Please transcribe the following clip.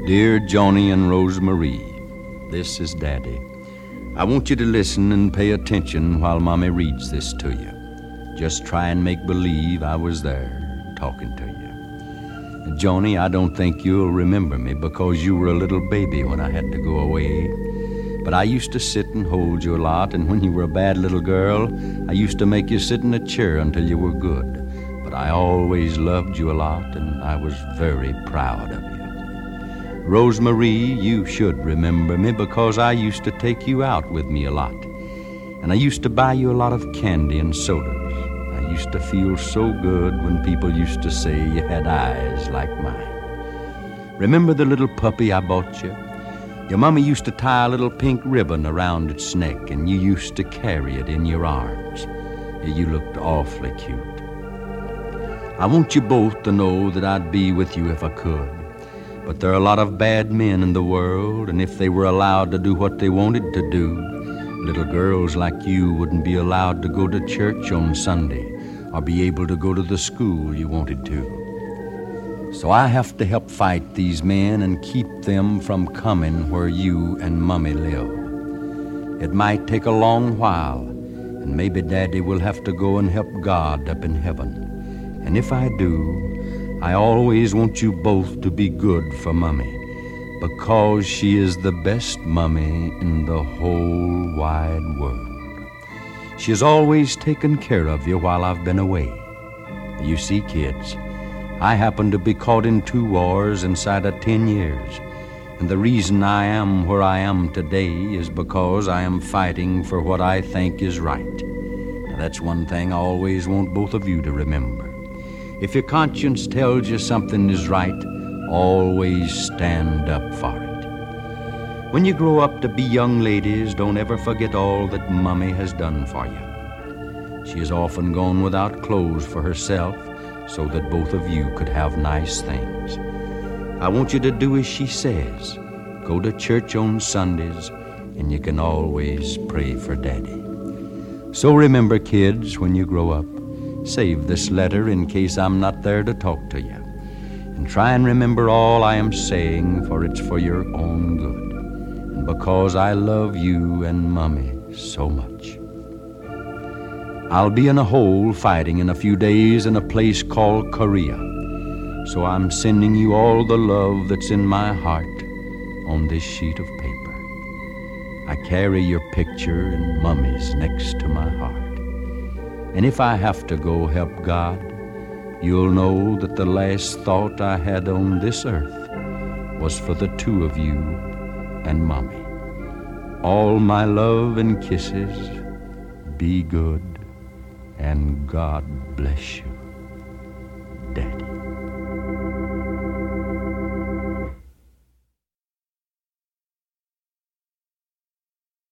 Dear Joni and Rosemarie, this is Daddy. I want you to listen and pay attention while Mommy reads this to you. Just try and make believe I was there talking to you. Joni, I don't think you'll remember me because you were a little baby when I had to go away. But I used to sit and hold you a lot, and when you were a bad little girl, I used to make you sit in a chair until you were good. But I always loved you a lot, and I was very proud of you. Rosemarie, you should remember me because I used to take you out with me a lot. And I used to buy you a lot of candy and sodas. I used to feel so good when people used to say you had eyes like mine. Remember the little puppy I bought you? Your mama used to tie a little pink ribbon around its neck, and you used to carry it in your arms. You looked awfully cute. I want you both to know that I'd be with you if I could. But there are a lot of bad men in the world, and if they were allowed to do what they wanted to do, little girls like you wouldn't be allowed to go to church on Sunday or be able to go to the school you wanted to. So I have to help fight these men and keep them from coming where you and Mommy live. It might take a long while, and maybe Daddy will have to go and help God up in heaven. And if I do, I always want you both to be good for Mommy, because she is the best Mommy in the whole wide world. She has always taken care of you while I've been away. You see, kids, I happened to be caught in 2 wars inside of 10 years, and the reason I am where I am today is because I am fighting for what I think is right. Now, that's one thing I always want both of you to remember. If your conscience tells you something is right, always stand up for it. When you grow up to be young ladies, don't ever forget all that Mommy has done for you. She has often gone without clothes for herself so that both of you could have nice things. I want you to do as she says. Go to church on Sundays, and you can always pray for Daddy. So remember, kids, when you grow up, save this letter in case I'm not there to talk to you. And try and remember all I am saying, for it's for your own good. And because I love you and Mommy so much. I'll be in a hole fighting in a few days in a place called Korea. So I'm sending you all the love that's in my heart on this sheet of paper. I carry your picture and Mommy's next to my heart. And if I have to go help God, you'll know that the last thought I had on this earth was for the 2 of you and Mommy. All my love and kisses, be good, and God bless you, Daddy.